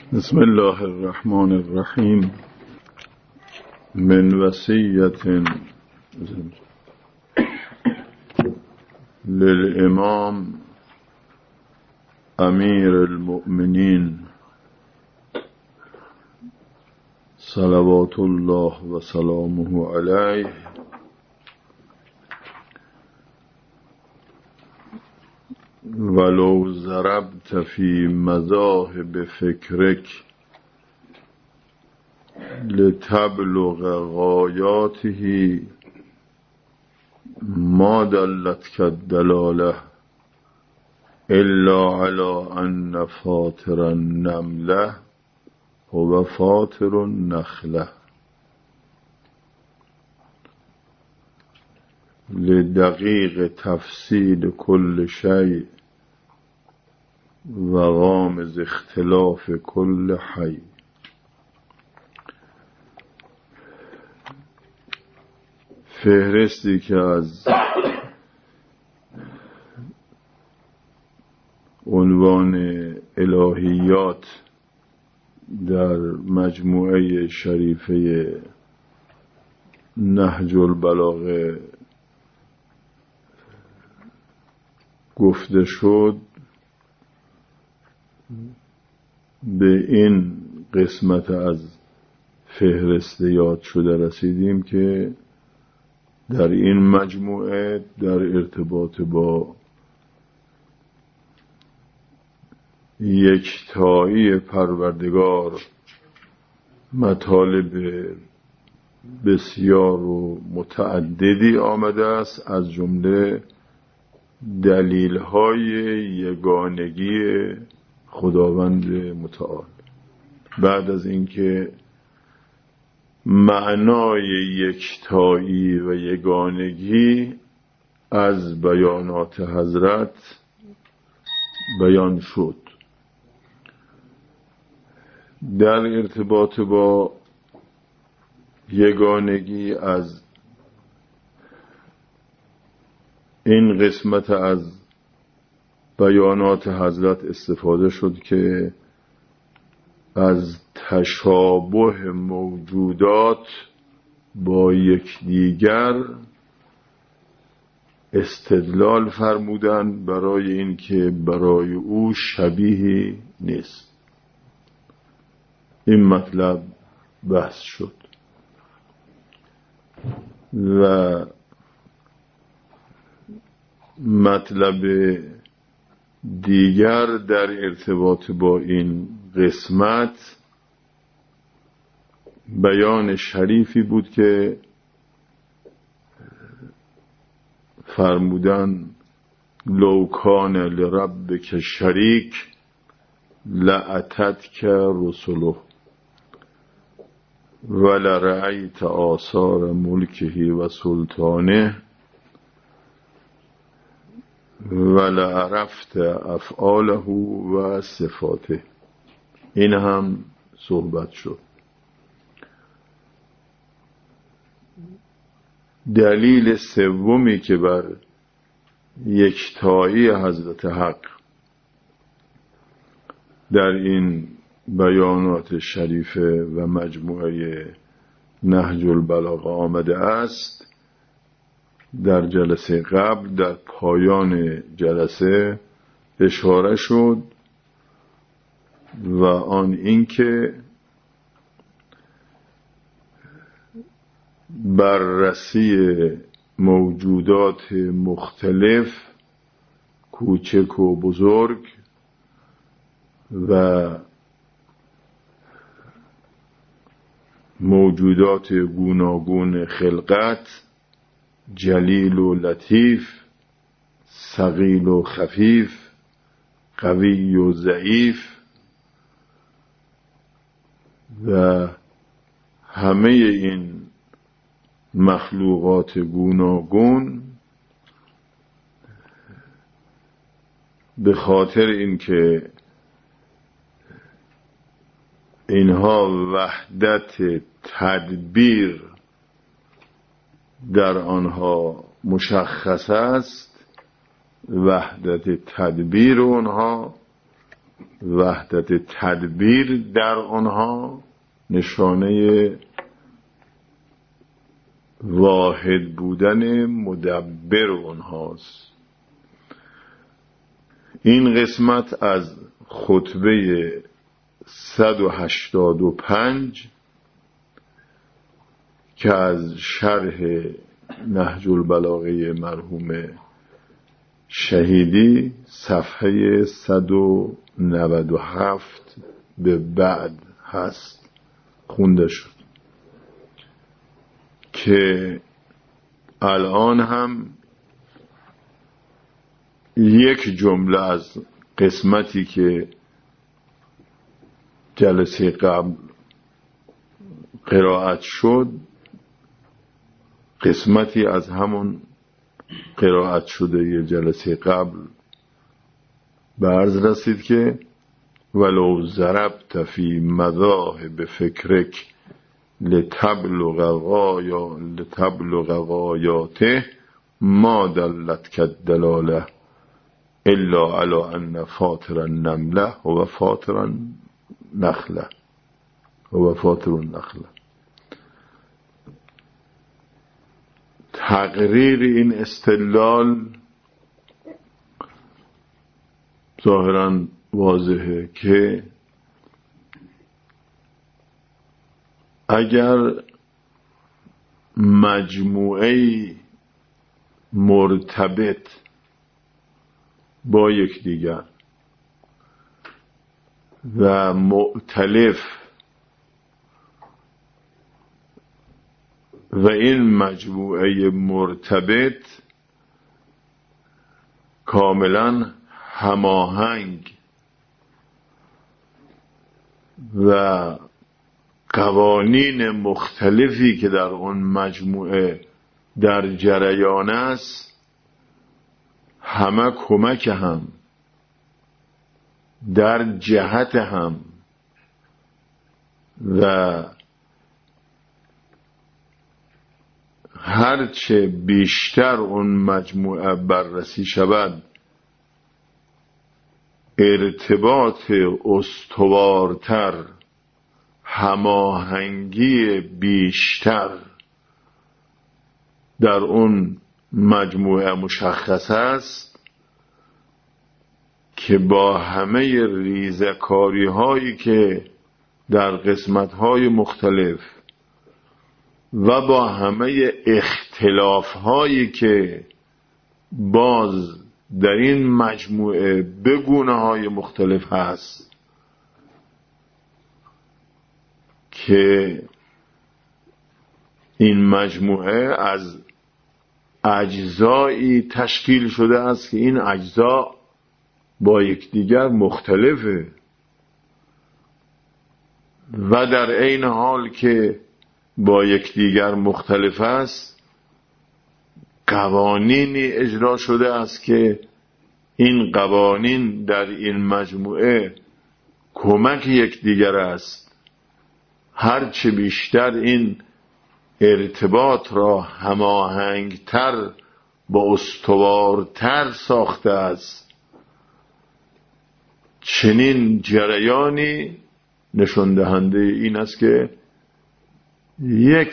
بسم الله الرحمن الرحیم. من وصیة للامام امیر المؤمنین صلوات الله و سلامه علیه ولو ضربت فی مذاهب فکرک لتبلغ غایاته ما دلتک الدلاله الا علی ان فاطر النمله هو فاطر النخله لدقیق تفصیل کل شیء و غامض اختلاف کل حی. فهرستی که از عنوان الهیات در مجموعه شریفه نهج البلاغه گفته شد، به این قسمت از فهرست یاد شده رسیدیم که در این مجموعه در ارتباط با یکتایی پروردگار مطالب بسیار و متعددی آمده است، از جمله دلیل‌های یگانگی خداوند متعال. بعد از اینکه معنای یکتایی و یگانگی از بیانات حضرت بیان شد، در ارتباط با یگانگی از این قسمت از بیانات حضرت استفاده شد که از تشابه موجودات با یکدیگر استدلال فرمودند برای اینکه برای او شبیهی نیست. این مطلب بحث شد و مطلب دیگر در ارتباط با این قسمت بیان شریفی بود که فرمودن لو کان لربک شریک لاتتک رسله ولرأیت آثار ملکه و سلطانه ولعرفت افعاله و صفاته. این هم صحبت شد. دلیل سومی که بر یکتایی حضرت حق در این بیانات شریفه و مجموعه نهج البلاغه آمده است، در جلسه قبل در پایان جلسه اشاره شد و آن اینکه بررسی موجودات مختلف کوچک و بزرگ و موجودات گوناگون خلقت، جلیل و لطیف، ثقیل و خفیف، قوی و ضعیف و همه این مخلوقات گوناگون به خاطر اینکه اینها وحدت تدبیر در آنها مشخص است، وحدت تدبیر آنها وحدت تدبیر در آنها نشانه واحد بودن مدبر آنهاست. این قسمت از خطبه 185 که از شرح نهج البلاغه مرحوم شهیدی صفحه 197 به بعد هست خونده شد که الان هم یک جمله از قسمتی که جلسه قبل قرائت شد، قسمتی از همون قرائت شده یه جلسه قبل به عرض رسید که ولو ضربت فی مذاهب فکرک لتبلغ غایاته ما دلت کالدلاله الا علی ان فاطر النمله و فاطر النخله تقریر این استدلال ظاهراً واضحه که اگر مجموعه مرتبط با یکدیگر و مؤتلف و این مجموعه مرتبط کاملا هماهنگ و قوانین مختلفی که در اون مجموعه در جریان است همه کمک هم در جهت هم و هرچه بیشتر اون مجموعه بررسی شود ارتباط استوارتر، هماهنگی بیشتر در اون مجموعه مشخص است که با همه ریزکاری هایی که در قسمت های مختلف و با همه اختلاف هایی که باز در این مجموعه به گونه های مختلف هست که این مجموعه از اجزایی تشکیل شده است که این اجزا با یکدیگر مختلفه و در عین حال که با یکدیگر مختلف است قوانینی اجرا شده است که این قوانین در این مجموعه کمک یکدیگر است. هرچه بیشتر این ارتباط را هماهنگتر با استوارتر ساخته است، چنین جریانی نشان دهنده این است که یک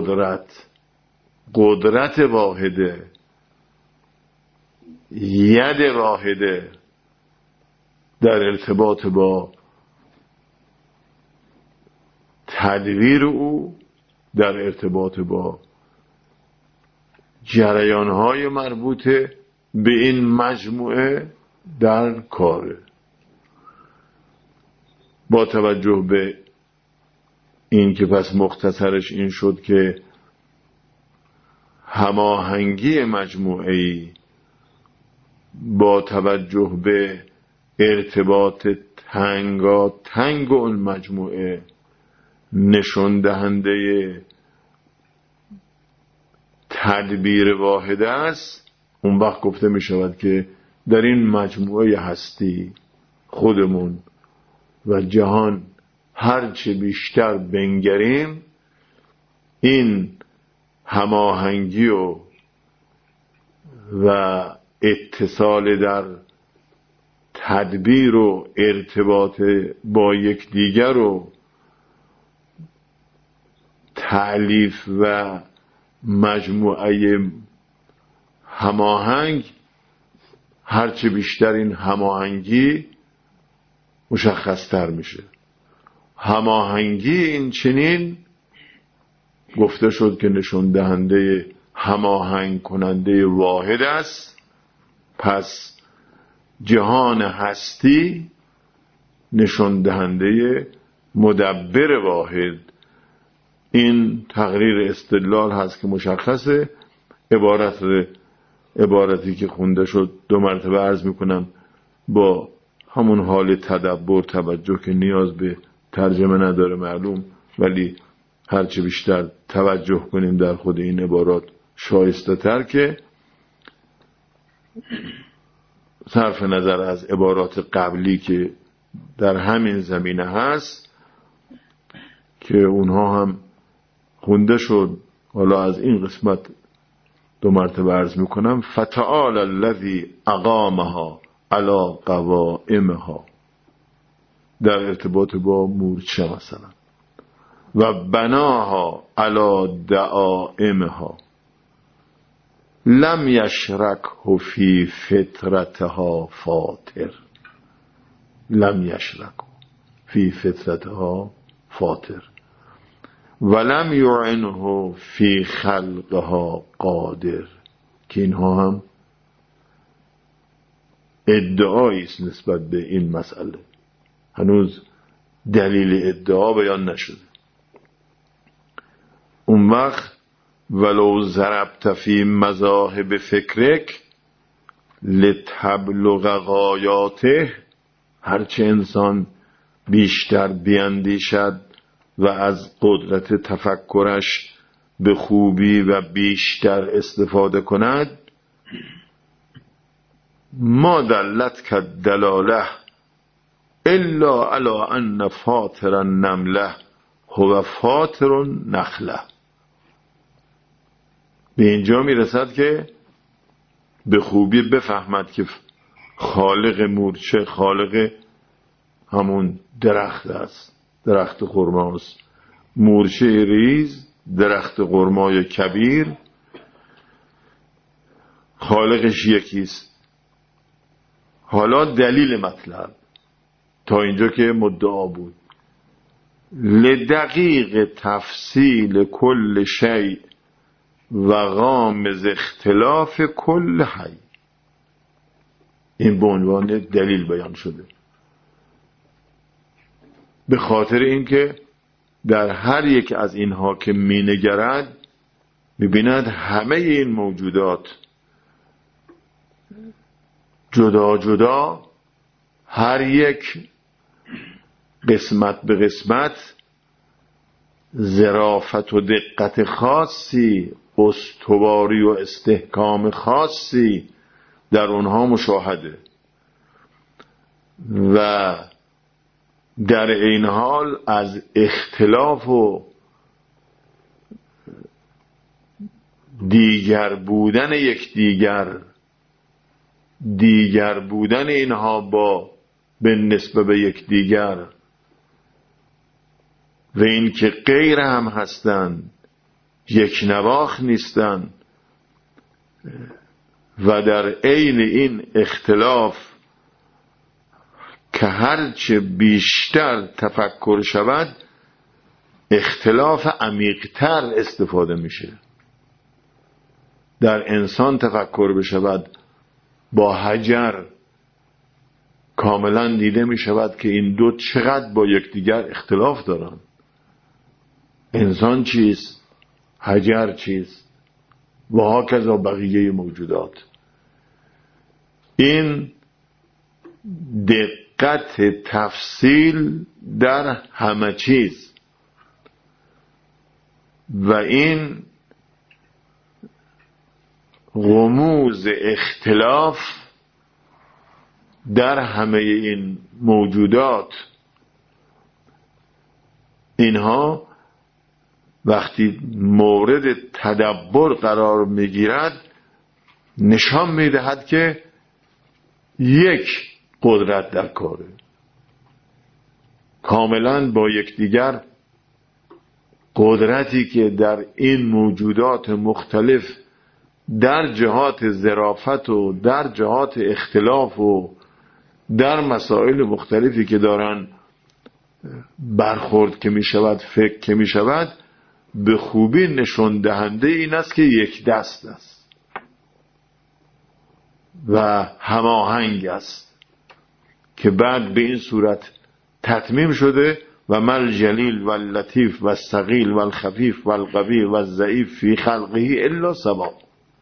قدرت واحده، ید واحده در ارتباط با تدبیر او، در ارتباط با جریانهای مربوطه به این مجموعه در کاره. با توجه به این که پس مختصرش این شد که هماهنگی مجموعه‌ای با توجه به ارتباط تنگ اون مجموعه نشان دهنده تدبیر واحد است، اون وقت گفته می شود که در این مجموعه هستی خودمون و جهان هرچه بیشتر بنگریم این هماهنگی و اتصال در تدبیر و ارتباط با یکدیگر و تألیف و مجموعه هماهنگ، هرچه بیشتر این هماهنگی مشخصتر میشه. هماهنگی این چنین گفته شد که نشون دهنده هماهنگ کننده واحد است. پس جهان هستی نشون دهنده مدبر واحد. این تقریر استدلال هست که مشخصه. عبارتی که خونده شد 2 مرتبه عرض میکنم با همون حال تدبر توجه که نیاز به ترجمه نداره معلوم، ولی هرچه بیشتر توجه کنیم در خود این عبارات شایسته تر که صرف نظر از عبارات قبلی که در همین زمینه هست که اونها هم خونده شد. حالا از این قسمت 2 مرتبه عرض میکنم: فتعال الذی اقامها علی قوائمها، در ارتباط با مورچه مثلا، و بناها علی دعائمها، لم یشرکه فی فطرتها فاطر، لم یشرکه فی فطرتها فاطر ولم یعنه فی خلقها قادر، که اینها هم ادعایی است نسبت به این مسئله. هنوز دلیل ادعا بیان نشده. اون وقت ولو ضربت فی مذاهب فکرک لتبلغ غایاته، هرچه انسان بیشتر بیندیشد و از قدرت تفکرش به خوبی و بیشتر استفاده کند، ما دلت که دلاله الا علی ان فاطر النمله هو فاطر نخله. به اینجا میرسد که به خوبی بفهمد که خالق مورچه خالق همون درخت است، درخت خرماست. مورچه ریز، درخت خرمای کبیر، خالقش یکیست. حالا دلیل مطلب تا اینجا که مدعا بود: لدقیق تفصیل کل شیء و غامض اختلاف کل حی. این به عنوان دلیل بیان شده، به خاطر اینکه در هر یک از اینها که مینگرد میبیند همه این موجودات جدا جدا، هر یک قسمت به قسمت ظرافت و دقت خاصی، استواری و استحکام خاصی در اونها مشاهده و در این حال از اختلاف و دیگر بودن دیگر بودن اینها به نسبت به یکدیگر و این که غیر هم هستند، یک نواخت نیستند و در عین این اختلاف که هرچه بیشتر تفکر شود اختلاف عمیق‌تر استفاده میشه. در انسان تفکر بشود با حجر کاملا دیده می شود که این دو چقدر با یکدیگر اختلاف دارند. انسان چیست؟ حجر چیست؟ و هاکذا بقیه موجودات. این دقت تفصیل در همه چیز و این غموز اختلاف در همه این موجودات، اینها وقتی مورد تدبر قرار میگیرد نشان میدهد که یک قدرت در کاره، کاملا با یکدیگر قدرتی که در این موجودات مختلف در جهات ظرافت و در جهات اختلاف و در مسائل مختلفی که دارن برخورد که می شود، فکر که می شود، به خوبی نشون دهنده این است که یک دست است و هماهنگ است، که بعد به این صورت تتمیم شده و مل جلیل و اللطیف و الثقیل و الخفیف و القوی و الضعیف فی خلقه الا سوا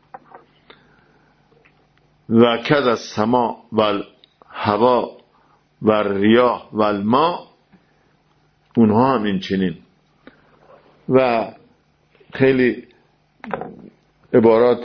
و کذ السماء و الهوا و الریاح و الماء، اونها هم این چنین. و خیلی عبارات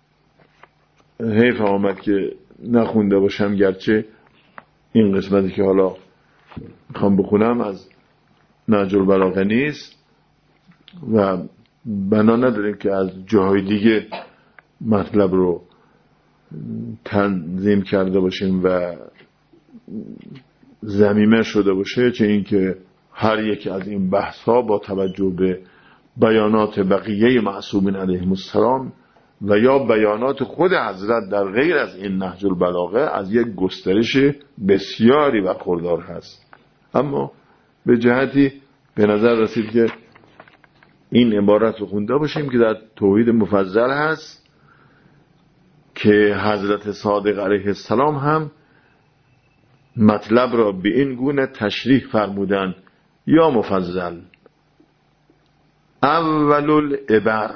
حیف آمد که نخونده باشم، گرچه این قسمتی که حالا میخوام بخونم از نهج البلاغه نیست و بنا نداریم که از جاهای دیگه مطلب رو تنظیم کرده باشیم و ضمیمه شده باشه، چه این که هر یک از این بحث ها با توجه به بیانات بقیه معصومین علیهم السلام و یا بیانات خود حضرت در غیر از این نهج البلاغه از یک گسترش بسیاری برخوردار هست. اما به جهتی به نظر رسید که این عبارت رو خونده باشیم که در توحید مفضل هست که حضرت صادق علیه السلام هم مطلب را به این گونه تشریح فرمودن: یا مفضل اول العبر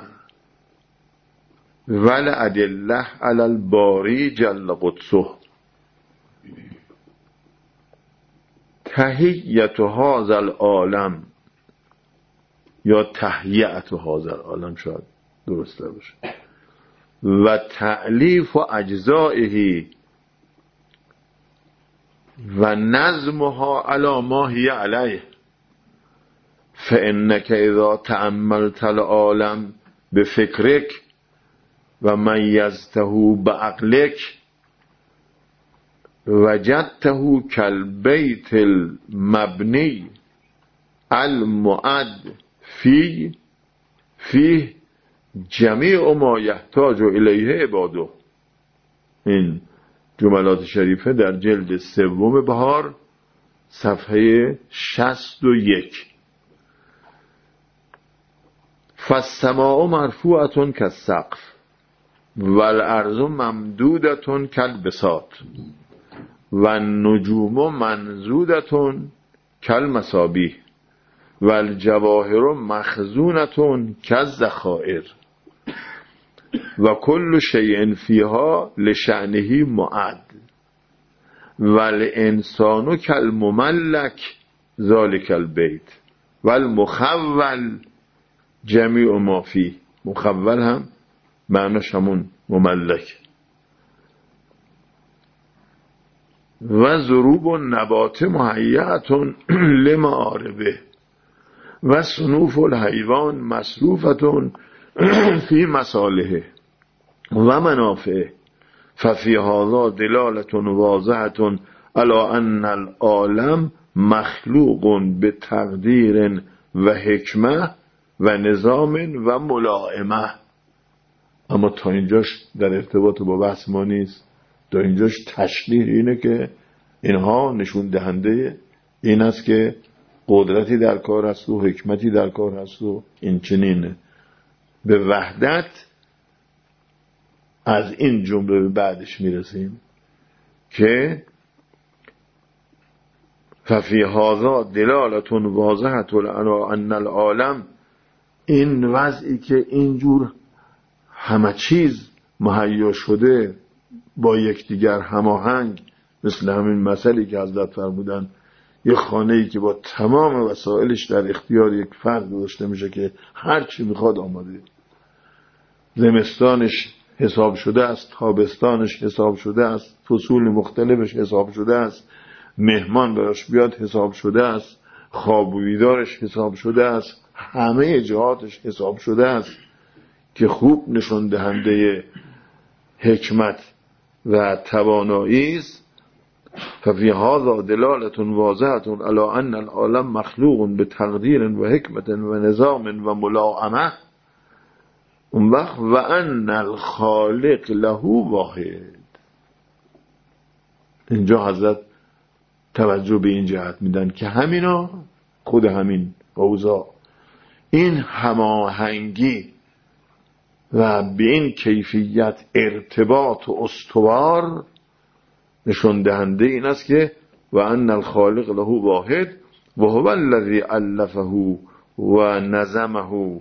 والادله علی الباری جل قدسه تحییت هذا العالم، یا تحییت هذا العالم شاید درسته باشه، و تألیف و اجزائه و نظمها علی ما هی علیه، فانک اذا تأملت العالم بفکرک و میزته بعقلک وجدته کالبیت المبنی المعد فیه جمیع ما یحتاج الیه عباده. این جملات شریفه در جلد 3 بهار صفحه 61. فالسماء مرفوعة كالسقف والارض ممدودة كالبساط والنجوم منضودة كالمصابيح والجواهر مخزونة كالذخائر وكل شيء فيها لشأنه معد والانسان كالمملك ذلك البيت والمخول جمیع ما فی. مخول هم معناش همون مملک. و ضروب النبات مهیئة لمعاربه و صنوف الحیوان مصروفة فی مصالحه و منافعه، ففی هذا دلالة واضحة علی ان العالم مخلوق بتقدیر و حکمه و نظام و ملائمه. اما تا اینجاش در ارتباط با بحث ما نیست. تا اینجاش تشریح اینه که اینها نشون دهنده این است که قدرتی در کار است و حکمتی در کار است و این چنینه. به وحدت از این جمله به بعدش میرسیم که ففی هذا دلالة واضحة علی ان العالم، این وضعی که اینجور همه چیز مهیا شده با یکدیگر هماهنگ، مثل همین مثلی که حضرت فرمودن یه خانه‌ای که با تمام وسایلش در اختیار یک فرد گذاشته میشه که هر چی میخواد آماده، زمستانش حساب شده است، تابستانش حساب شده است، فصول مختلفش حساب شده است، مهمان براش بیاد حساب شده است، خواب و بیدارش حساب شده است، همه جهاتش حساب شده است، که خوب نشون دهنده حکمت و توانایی است. ففي هذا دلالة واضحة على أن العالم مخلوق بتقدير وحكمة ونظام وملاءمة وأن الخالق له واحد. اینجا حضرت توجه به این جهت میدن که همینا، خود همین اوضاع، این هماهنگی و به این کیفیت ارتباط و استوار نشون دهنده این است که و ان الخالق له واحد و هو الذی الفه و نظمه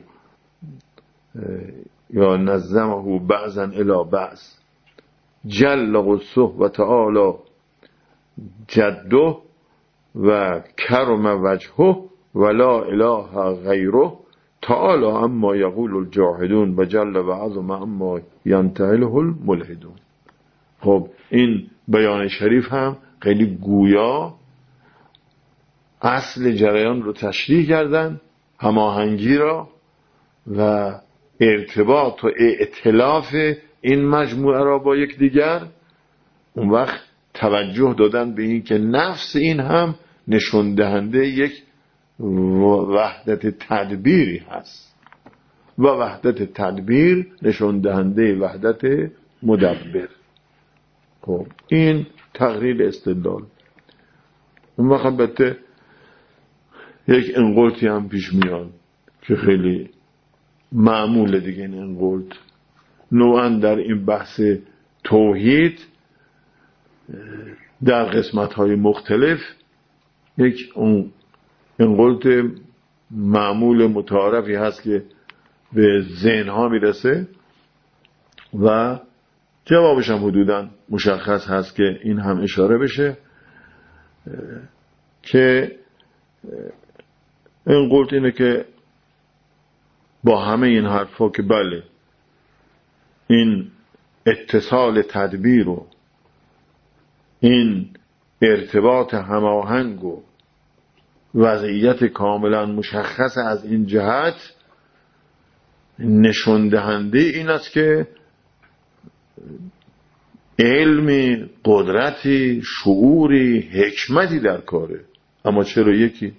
یا نظمه بعضا الی بعض جل قدسه و تعالی جده و کرم وجهه و لا اله غیره تعالی اما یقول الجاحدون و جل و عظم اما ینتهله الملحدون. خب این بیان شریف هم خیلی گویا اصل جریان رو تشریح کردن، هماهنگی را و ارتباط و ائتلاف این مجموعه را با یک دیگر. اون وقت توجه دادن به این که نفس این هم نشون دهنده یک وحدت تدبیری هست و وحدت تدبیر نشون دهنده وحدت مدبر. خب این تقریر استدلال. اون وقت البته یک انقلتی هم پیش میاد که خیلی معموله دیگه. این انقلت نوعا در این بحث توحید در قسمت‌های مختلف یک انقلت معمول متعارفی هست که به ذهن‌ها میرسه و جوابش هم حدوداً مشخص هست که این هم اشاره بشه که انقلت اینه که با همه این حرفا که بله این اتصال تدبیر و این ارتباط هماهنگ و وضعیت کاملا مشخص از این جهت نشون دهنده این است که علمی، قدرتی، شعوری، حکمتی در کاره. اما چرا یکی؟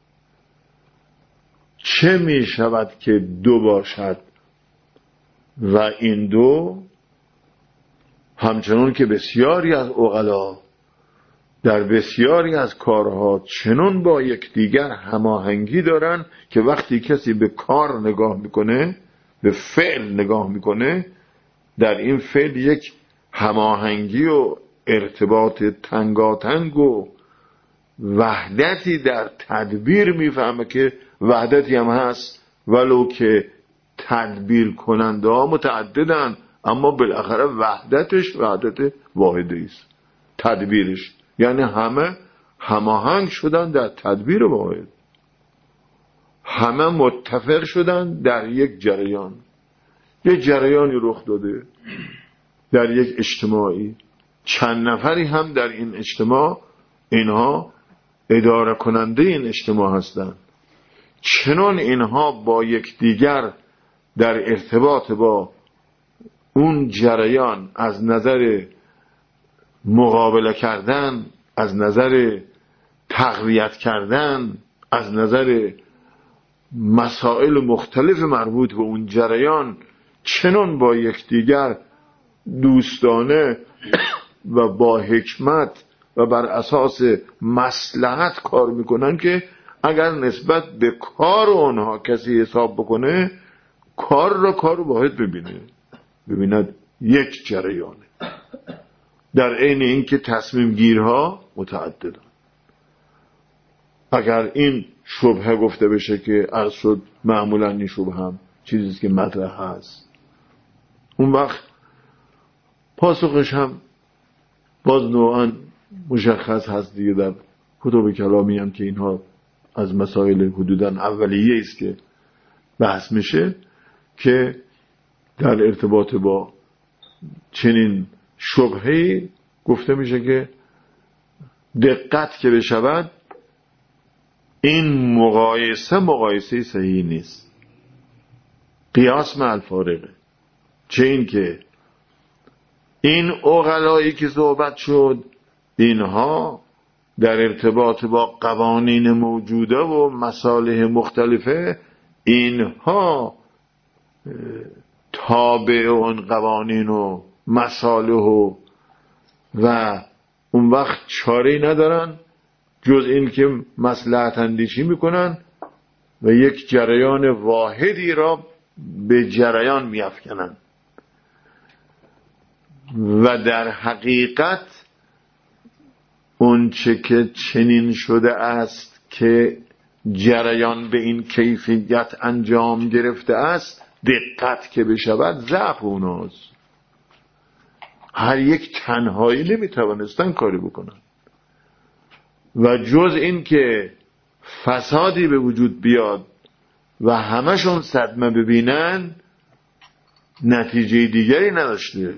چه می شود که دو باشد و این دو همچنان که بسیاری از عقلا در بسیاری از کارها چنون با یکدیگر هماهنگی دارن که وقتی کسی به کار نگاه میکنه، به فعل نگاه میکنه، در این فعل یک هماهنگی و ارتباط تنگاتنگ و وحدتی در تدبیر میفهمه که وحدتی هم هست، ولو که تدبیر کننده ها متعددن، اما بالاخره وحدتش وحدت واحدی است. تدبیرش یعنی همه هماهنگ شدن در تدبیر واحد، همه متفق شدن در یک جریان. یک جریانی رخ داده در یک اجتماعی، چند نفری هم در این اجتماع اینها اداره کننده این اجتماع هستند. چنان اینها با یکدیگر در ارتباط با اون جریان از نظر مقابله کردن، از نظر تقویت کردن، از نظر مسائل مختلف مربوط به اون جریان چنان با یکدیگر دوستانه و با حکمت و بر اساس مصلحت کار میکنن که اگر نسبت به کار اونها کسی حساب بکنه، کار را کار واحد ببیند یک جریانه، در عین اینکه تصمیم گیرها متعددن. اگر این شبهه گفته بشه که عرض شد معمولا این شبهه هم چیزیست که مطرح هست، اون وقت پاسخش هم باز نوعا مشخص هست دیگه. در کتب کلامی هم که اینها از مسائل حدوداً اولیه است که بحث میشه، که در ارتباط با چنین شبهه‌ای گفته میشه که دقت که بشود این مقایسه صحیح نیست، قیاس مع الفارقه. چه این که این عقلایی که صحبت شد اینها در ارتباط با قوانین موجوده و مصالح مختلفه، اینها تابع اون قوانین و مصالح و اون وقت چاره‌ای ندارن جز این که مصلحت اندیشی میکنن و یک جریان واحدی را به جریان میافکنن و در حقیقت اون چه که چنین شده است که جریان به این کیفیت انجام گرفته است، دقت که بشود ضعف اوناست. هر یک تنهایی نمیتوانستن کاری بکنن و جز این که فسادی به وجود بیاد و همشون صدمه ببینن، نتیجه دیگری نداشته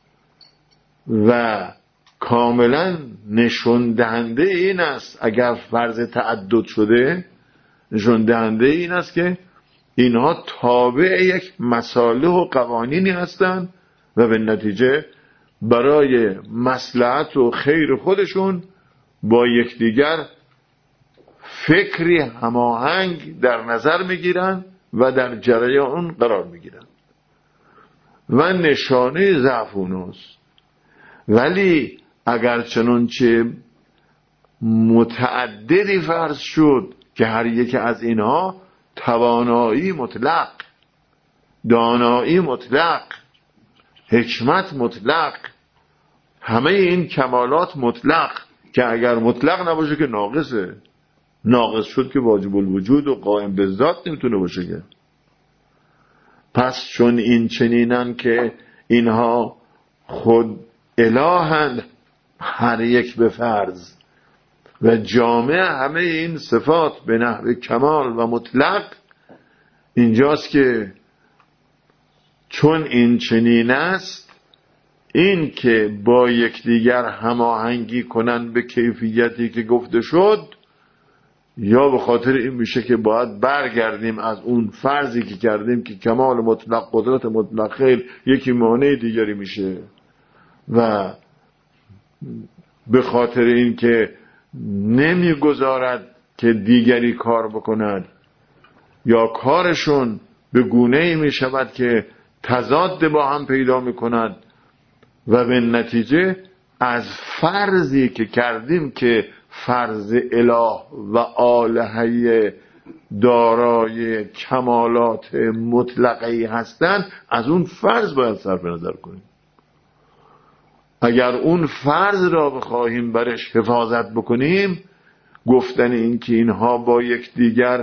و کاملا نشون دهنده این است، اگر فرض تعدد شده نشون دهنده این است که اینها تابع یک مصالح و قوانینی هستند و به نتیجه برای مصلحت و خیر خودشون با یکدیگر فکری هماهنگ در نظر میگیرن و در جریان قرار میگیرن و نشانه ضعف اوناست. ولی اگر چنانچه متعددی فرض شد که هر یک از اینها توانایی مطلق، دانایی مطلق، حکمت مطلق، همه این کمالات مطلق که اگر مطلق نباشه که ناقصه، ناقص شد که واجب الوجود و قائم به ذات نمیتونه باشه که. پس چون این چنینن که اینها خود الهند هر یک به فرض و جامع همه این صفات به نحو کمال و مطلق، اینجاست که چون این چنین است، این که با یکدیگر هماهنگی کنن به کیفیتی که گفته شد، یا به خاطر این میشه که باید برگردیم از اون فرضی که کردیم که کمال مطلق، قدرت مطلق خیل یکی مانع دیگری میشه و به خاطر این که نمیگذارد که دیگری کار بکند یا کارشون به گونه‌ای میشود که تضاد با هم پیدا میکند و به نتیجه از فرضی که کردیم که فرض اله و الهه دارای کمالات مطلقی هستند، از اون فرض باید صرف نظر کنیم. اگر اون فرض را بخواهیم برش حفاظت بکنیم، گفتن این که اینها با یکدیگر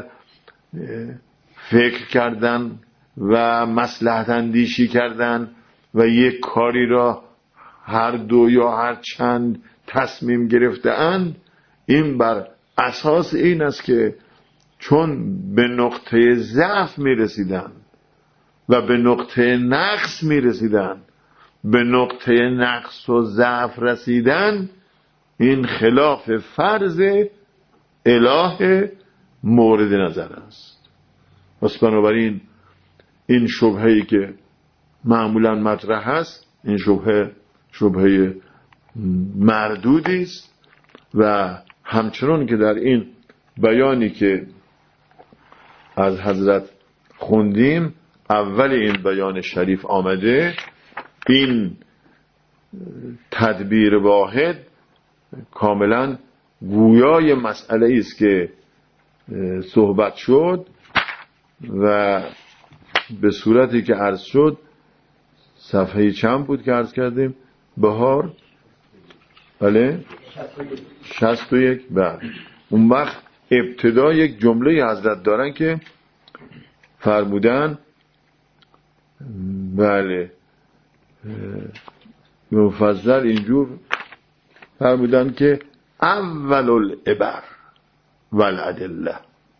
فکر کردن و مصلحت اندیشی کردن و یک کاری را هر دو یا هر چند تصمیم گرفته اند، این بر اساس این است که چون به نقطه ضعف میرسیدن و به نقطه نقص میرسیدن، به نقطه نقص و ضعف رسیدن، این خلاف فرض اله مورد نظر است. پس بنابراین این شبهه‌ای که معمولا مطرح است، این شبهه مردودی است و همچنان که در این بیانی که از حضرت خوندیم، اول این بیان شریف آمده، این تدبیر واحد کاملا گویای مسئله است که صحبت شد و به صورتی که عرض شد. صفحه چند بود که عرض کردیم؟ بهار؟ بله 61. بله. اون وقت ابتدا یک جمله حضرت دارن که فرمودن، بله مفضل اینجور فرمودن که اول العبر والادله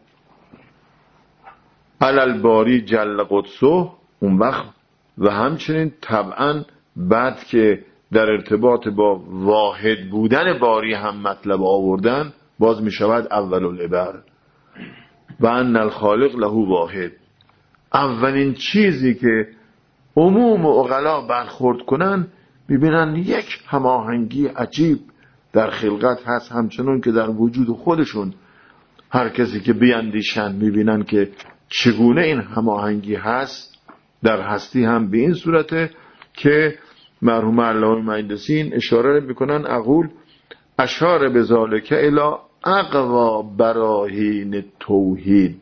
علی الباری جل قدسه. اون وقت و همچنین طبعا بعد که در ارتباط با واحد بودن باری هم مطلب آوردن، باز می شود اول العبر و ان الخالق له واحد. اولین چیزی که عموم عقلا برخورد کنن، ببینن یک هماهنگی عجیب در خلقت هست، همچنان که در وجود خودشون هر کسی که بیاندیشن میبینن که چگونه این هماهنگی هست در هستی هم به این صورته که مرحوم علامه مجلسی اشاره میکنن اقول اشار بذالک الی اقوا براهین توحید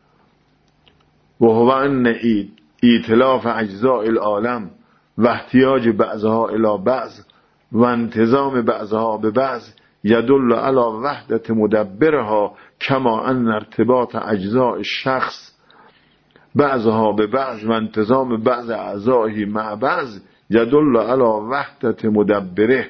و هو ان ایتلاف اجزاء العالم و احتیاج بعضها الی بعض و انتظام بعضها به بعض یدل علی وحدت مدبرها کما ان ارتباط اجزاء الشخص بعضها به بعض و انتظام بعض اعضائه مع بعض یدل علی وحدت مدبره.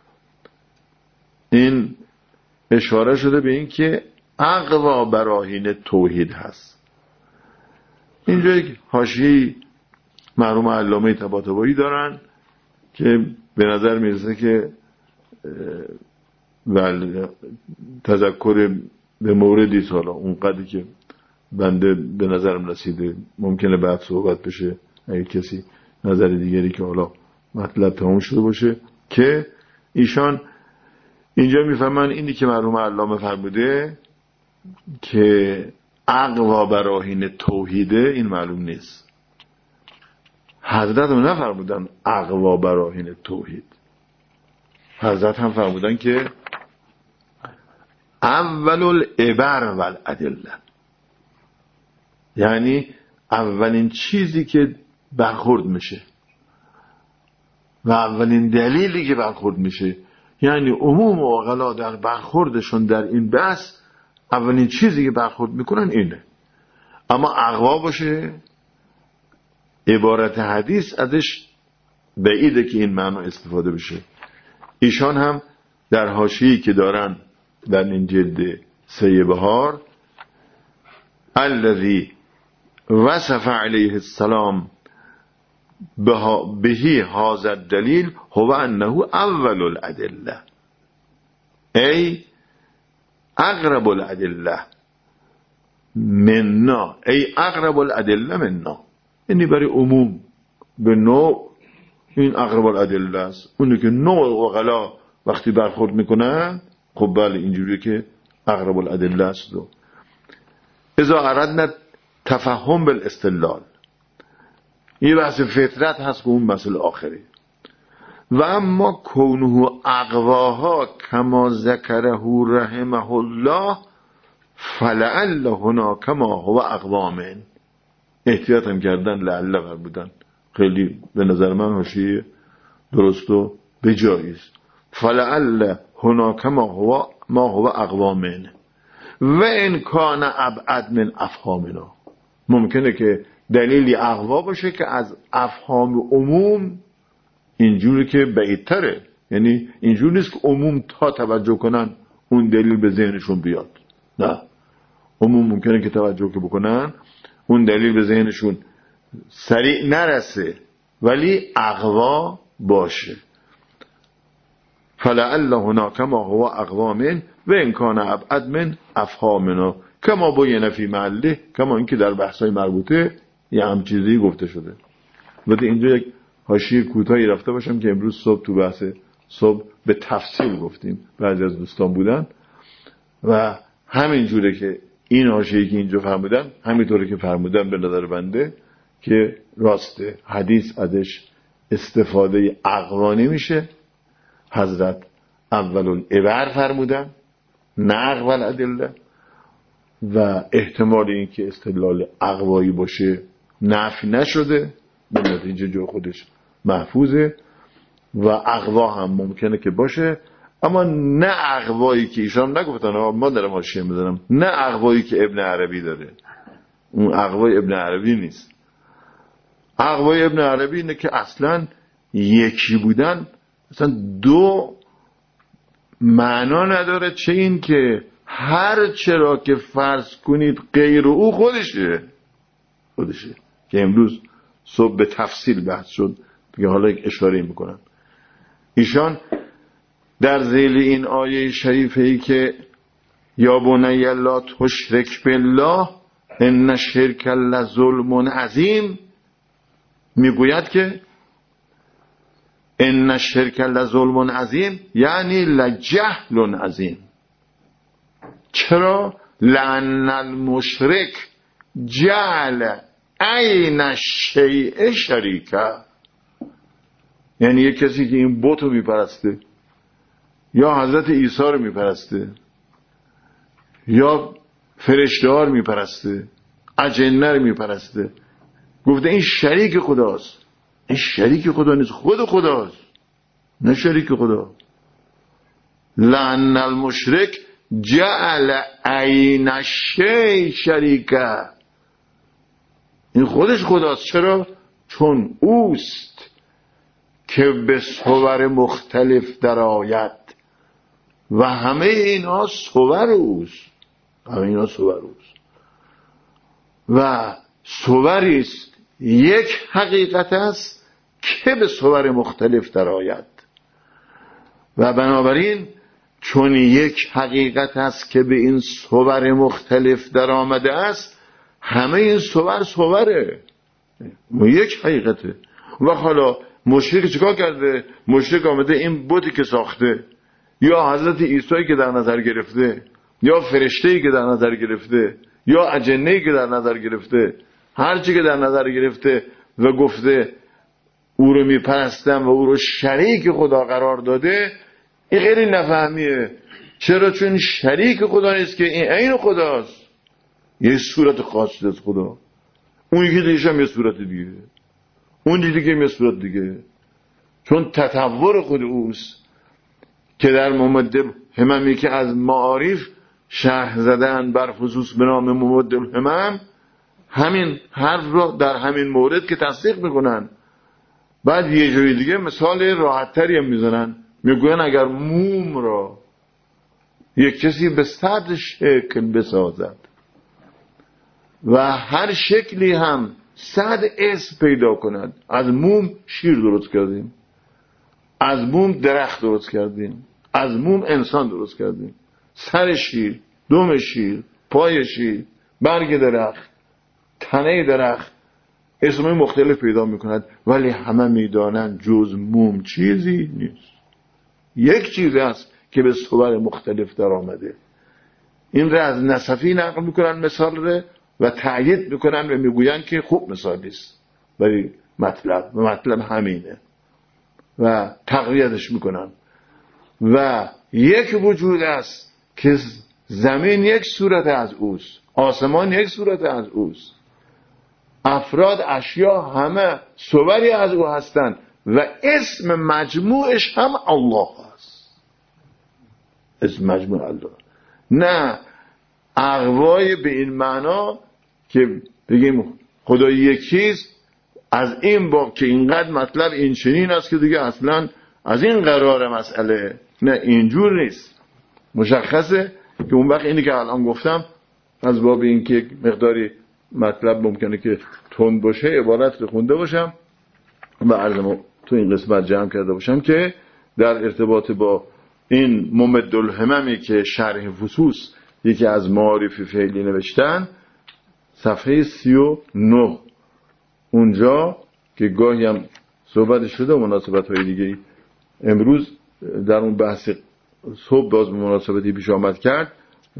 این اشاره شده به این که اقوا براهین توحید هست. اینجا یک حاشیه مرحوم علامه طباطبایی دارن که به نظر میرسه که تذکر به موردی حالا اونقدری که بنده به نظرم رسیده ممکنه بعد صحبت بشه اگه کسی نظر دیگری که حالا مطلب تمام شده باشه، که ایشان اینجا میفهمن اینی که مرحوم علامه فرموده که اقوا براهین توحیده این معلوم نیست. حضرت هم نفرمودن اقوا براهین توحید، حضرت هم فرمودن که اول العبر و الادله، یعنی اولین چیزی که برخورد میشه و اولین دلیلی که برخورد میشه، یعنی عموم عقلا در برخوردشون در این بحث اولین چیزی که برخورد میکنن اینه. اما اقوا باشه عبارت حدیث ازش بعیده که این معنا استفاده بشه. ایشان هم در حاشیه‌ای که دارن در این جلد 3 بهار الذی وصف علیه السلام بهی هذا الدلیل هو انه اول الادله ای اقرب الادله منا، ای اقرب الادله منا، یعنی برای عموم به نوع این اقرب الادله است. اونی که نوع عقلا وقتی برخورد میکنن خب بله اینجوریه که اقرب الادله است. اذا اردنا تفهم بالاستدلال، یه بحث فطرت هست که اون مسئله آخری. و اما کونه اقواها کما ذکره رحمه الله فلعل هناک ما هو اقوامن. احتیاط هم کردن لعل فرمودن، خیلی به نظر من حاشیه درست و بجایز. فلعل هناک ما هو اقوامن و ان کان ابعد من افهامنا، ممکنه که دلیلی اقوا باشه که از افهام عموم اینجوری که بعیدتره، یعنی اینجوری نیست که عموم تا توجه کنن اون دلیل به ذهنشون بیاد، نه، عموم ممکنه که توجه که بکنن اون دلیل به ذهنشون سریع نرسه ولی اقوا باشه. فلعل هناک ما هو اقوا من و ان کان ابعد من افهامنا کما بین فی محله، کما اینکه در بحث‌های مربوطه یه هم چیزی گفته شده. بعد اینجا یک حاشیه کوتاهی رفته باشم که امروز صبح تو بحث صبح به تفصیل گفتیم، بعضی از دوستان بودن و همین جوره که این حاشیه‌ای که اینجا فرمودن همینطوره که فرمودن به نظر بنده که راسته حدیث ازش استفاده اقوا نمیشه. حضرت اول العبر فرمودن نه اقوا الادله و احتمال این که استدلال اقوایی باشه نفی نشده، به نتیجه جو خودش محفوظه و اقوا هم ممکنه که باشه، اما نه اقوایی که ایشان نگفتن، ما دارم حاشیه میزنم، نه اقوایی که ابن عربی داره، اون اقوای ابن عربی نیست. اقوای ابن عربی اینه که اصلا یکی بودن اصلا دو معنا نداره، چه این که هر چرا که فرض کنید غیر او خودشه که امروز صبح به تفصیل بحث شد که حالا یک اشاره میکنن. ایشان در ذیل این آیه شریفه‌ای که یا بنی لا تشرک بالله ان الشرک لظلم عظیم میگوید که ان الشرک لظلم عظیم یعنی لجهل عظیم. چرا؟ لأن المشرک جعل عین الشیء شریکه، یعنی یک کسی که این بت رو میپرسته یا حضرت عیسی رو میپرسته یا فرشته‌ها رو میپرسته، اجنه رو میپرسته، گفته این شریک خداست. این شریک خدا نیست، خود خداست، نه شریک خدا. لأن المشرک جعل عین الشیء شریکه، این خودش خداست. چرا؟ چون اوست که به صور مختلف درآید و همه اینها صور اوست، همه اینها صور اوست و صوری است، یک حقیقت است که به صور مختلف درآید و بنابراین چون یک حقیقت است که به این صور مختلف در آمده است، همه این صوره یک حقیقته. و حالا مشرک چیکار کرده؟ مشرک آمده این بتی که ساخته یا حضرت عیسی که در نظر گرفته یا فرشته‌ای که در نظر گرفته یا اجنه‌ای که در نظر گرفته، هر چی که در نظر گرفته و گفته او رو میپرستم و او رو شریک خدا قرار داده، این خیلی نفهمیه. چرا؟ چون شریک خدا نیست که این عین خداست، یه صورت خاصی از خدا، اون یکی دیگه هم یه صورت دیگه، اون دیگه هم یه صورت دیگه، چون تطور خود اوست که در ممد هممی که از معارف شرح زدن بر خصوص به نام ممد الهمم، همین حرف رو در همین مورد که تصدیق میکنن. بعد یه جوری دیگه مثال راحت تری هم میزنن، میگوین اگر موم را یک کسی به 100 شکل بسازد و هر شکلی هم 100 اسم پیدا کند، از موم شیر درست کردیم، از موم درخت درست کردیم، از موم انسان درست کردیم، سر شیر، دم شیر، پای شیر، برگ درخت، تنه درخت، اسمای مختلف پیدا میکند، ولی همه میدانند جز موم چیزی نیست، یک چیز است که به صور مختلف در آمده. این را از نصفی نقل میکنن مثال را و تأیید میکنن و میگوین که خوب مثال نیست، ولی مطلب همینه و تقویتش میکنن. و یک وجود است که زمین یک صورت از اوست، آسمان یک صورت از اوست، افراد اشیا همه صوری از او هستند و اسم مجموعش هم الله است، اسم مجموع الله، نه اقوای به این معنا که بگیم خدای یکیست از این باب که اینقدر مطلب این چنین است که دیگه اصلا از این قرار مسئله، نه اینجور نیست. مشخصه که اون وقت اینی که الان گفتم از باب این که مقداری مطلب ممکنه که تند باشه، عبارت رو خونده باشم و عرضم تو این قسمت جمع کرده باشم که در ارتباط با این ممد الهممی که شرح فصوص یکی از معارف فعلی نوشتن، صفحه 39 اونجا که گاهی هم صحبت شده و مناسبت های دیگه امروز در اون بحث صبح باز مناسبتی پیش آمد کرد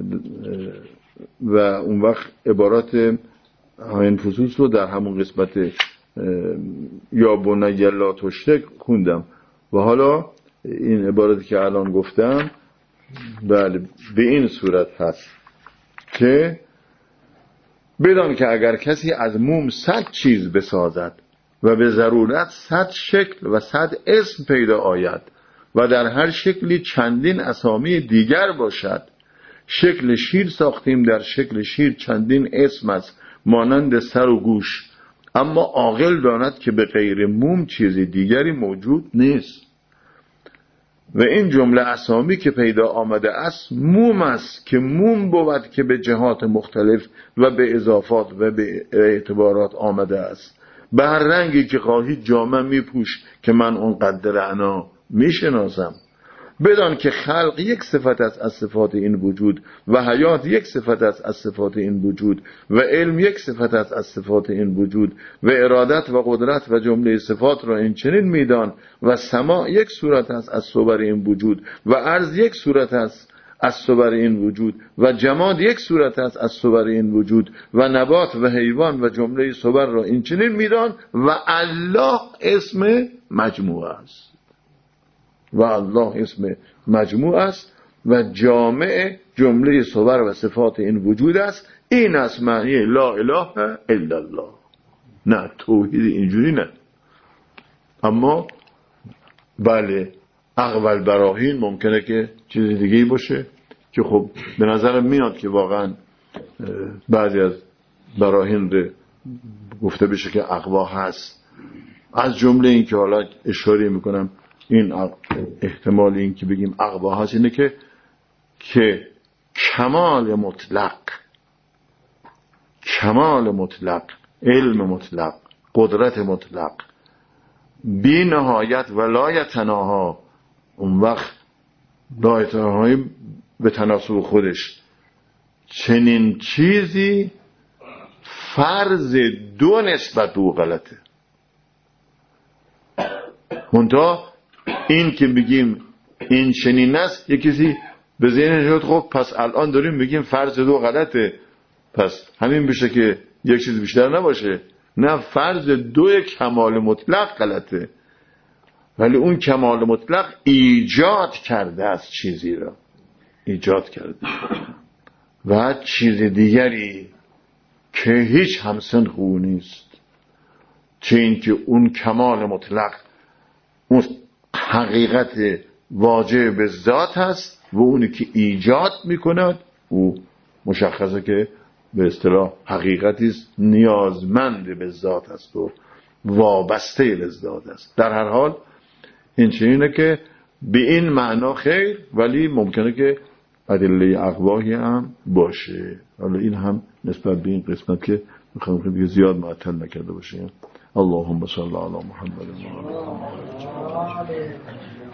و اون وقت عبارات این فصوص رو در همون قسمت یا بنی لا تشرک خوندم و حالا این عبارتی که الان گفتم بله به این صورت هست که بدان که اگر کسی از موم 100 چیز بسازد و به ضرورت 100 شکل و 100 اسم پیدا آید و در هر شکلی چندین اسامی دیگر باشد، شکل شیر ساختیم، در شکل شیر چندین اسم است مانند سر و گوش، اما عاقل داند که به غیر موم چیزی دیگری موجود نیست و این جمله اسامی که پیدا آمده است موم است که موم بود که به جهات مختلف و به اضافات و به اعتبارات آمده است. به هر رنگی که خواهی جامه میپوش که من اون قدر انا میشناسم بدان که خلق یک صفت است از صفات این وجود و حیات یک صفت است از صفات این وجود و علم یک صفت است از صفات این وجود و ارادت و قدرت و جمله صفات را این چنین میدان و سماع یک صورت است از صور این وجود و عرض یک صورت است از صور این وجود و جماد یک صورت است از صور این وجود و نبات و حیوان و جمله صور را این چنین میدان و الله اسم مجموع است و الله اسم مجموع است و جامع جمله صور و صفات این وجود است. این است معنی لا اله الا الله. نه توحید اینجوری نه، اما بله اقوال براهین ممکنه که چیز دیگه‌ای باشه که خب به نظرم میاد که واقعا بعضی از براهین رو گفته بشه که اقوا هست، از جمله این که حالا اشاره میکنم این احتمال این که بگیم اقوا هست اینه که کمال مطلق علم مطلق قدرت مطلق بی نهایت و لا یتناها، اون وقت لا یتناهایی به تناسب خودش، چنین چیزی فرض دو نسبت او غلطه. منتها این که بگیم این چنین است یک کسی به ذهن شد خب پس الان داریم بگیم فرض دو غلطه، پس همین بشه که یک چیز بیشتر نباشه. نه، فرض دو کمال مطلق غلطه، ولی اون کمال مطلق ایجاد کرده از چیزی را ایجاد کرده و چیز دیگری که هیچ همسن خوب نیست، چه این که اون کمال مطلق اون حقیقت واجب به ذات هست و اونی که ایجاد میکند او مشخصه که به اصطلاح حقیقتی است نیازمند به ذات است و وابسته به ذات است. در هر حال این چنینه که به این معنا خیر، ولی ممکنه که ادله اقواهی هم باشه. حالا این هم نسبت به این قسمت که میخوام که زیاد معطل نکرده باشه. اللهم صل علی محمد و آل محمد.